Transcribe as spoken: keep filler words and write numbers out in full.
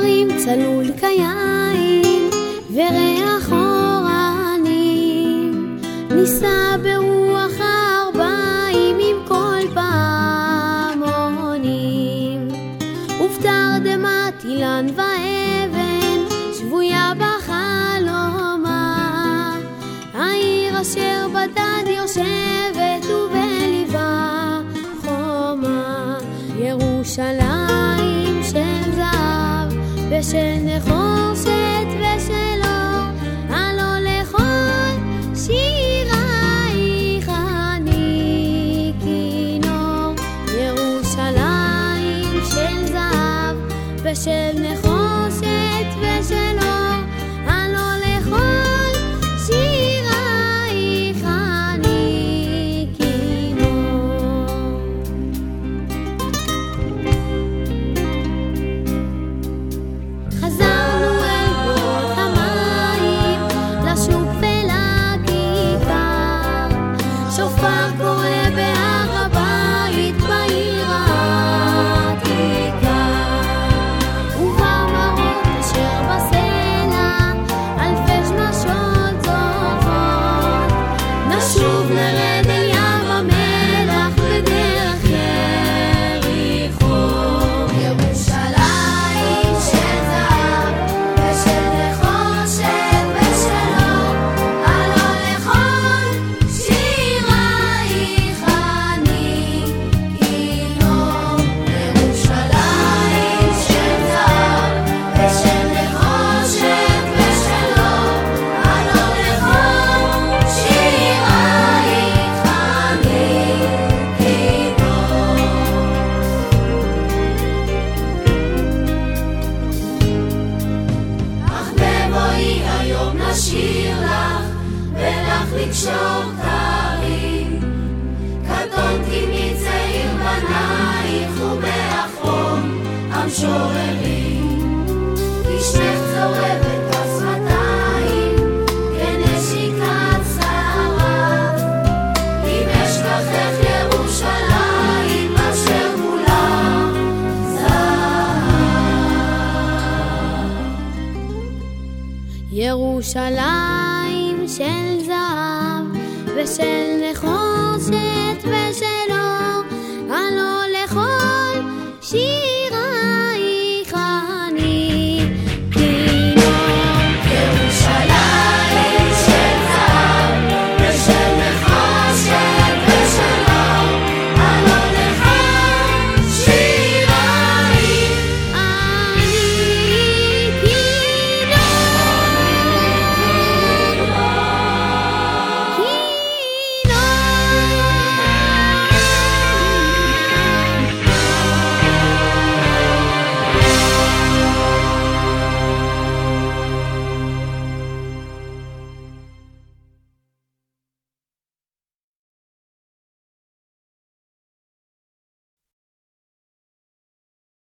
הרים צלול כיין וריח אורנים, ניסה ברוח ארבעים עם כל פעמונים, ובתרדמת אילן ואבן שבויה בחלומה, העיר אשר בדד יושבת ובליבה חומה, ירושלים של זהב ושל נחושת ושל אור, הלא לכל שירייך אני כינור. ירושלים של זהב ושל נחושת ושל אור, הלא לכל שירייך אני כינור. חזרנו אל בורות המים, לשוק ולכיכר, שופר קורא בהר הבית בעיר העתיקה, ובמראות אשר בסלע אלפי שמשות זוכרות, נשוב נרד אל ים המלח בדרך יריחו. ירושלים של זהב ושל נחושת ושל אור, הלא לכל שירייך אני כינור. ירושלים של זהב ושל נחושת ושל אור, הלא לכל שירייך אני כינור. אך בבואי היום נשיר לך ולך לקשור תרים, קטונתי מצעיר בנייך ובאחרון המשוררים, כשמך צורבת השפתיים כנשיקת שרף, אם אשכחך ירושלים אשר מולה זהב. ירושלים של זהב ושל נחושת